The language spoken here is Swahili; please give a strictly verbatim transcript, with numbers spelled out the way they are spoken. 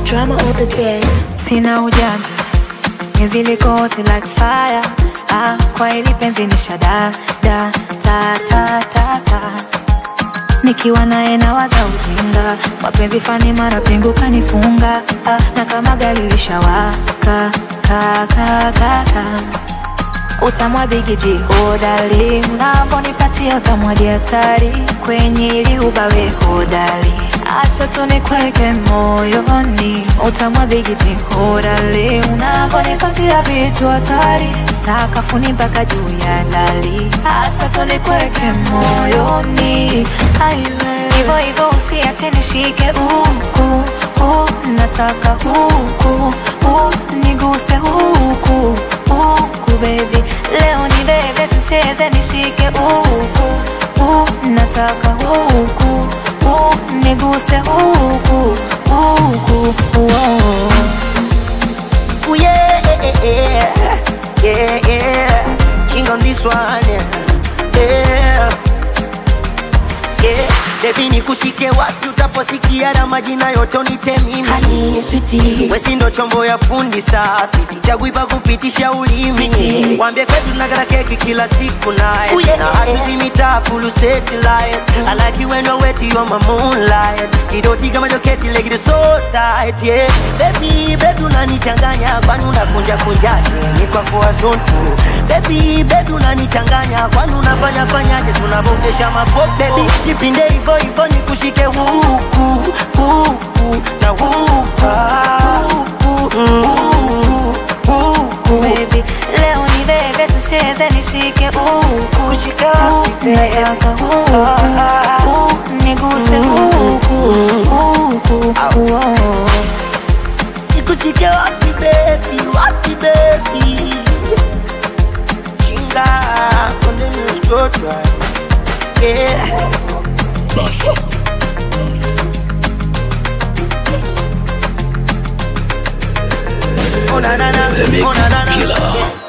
drama on the beat. Sina ujanja, nizili kote like fire. Ah, kwa hili penzi ni shada, da, ta, ta, ta, ta. Nikiwa nae nawaza ujinga, mapenzi fani mara pingu kanifunga. Ah, na kama gari lishawaka, ka, ka, ka, ka. Utamwa bigiji hodali, unavonipatia utamwa diatari. Kwenye ili ubawe hodali, acha tunikweke moyoni. Utamwa bigiji hodali, unavonipatia vitu hatari. Sakafuni mpaka juu ya dali, acha tunikweke moyoni. Hivo hivo usiache nishike huku, huku. Nataka huku, huku. Niguse huku, huku baby. Leo ni bebe tucheze nishike huku, huku. Nataka huku, huku. Niguse huku, huku. Oh. Ooh, yeah, yeah, yeah, yeah. King on this one, yeah, yeah, yeah. Baby nikushike wapi utaposikia na majina yote unite mimi. Honey, sweetie. Wesi ndo chombo ya fundi safi, sichagui pa kupitisha ulimi. Wambie kwetu tunakata keki kila siku nae. Ooh, yeah, na hatuzi mitaa full satellite. I like you when you're wet, you're my moonlight. Kidoti kama joketi leg it so tight, yeah. Baby, baby unanichanganya kwani unakunja kunjaje? Ni kwa kwa zone. Baby, baby unanichanganya kwani unafanya fanyaje? Tunabongesha mapo baby. Nipinde hivyo hivyo nikushike huku, huku na huku, huku, huku. Baby, leo ni bebe tucheze nishike huku, huku. Nataka huku, huku. Niguse huku, huku. Oh. Nikushike wapi baby, wapi baby? Chinga, konde mskotwa, yeah. Oh na na na, oh na na na.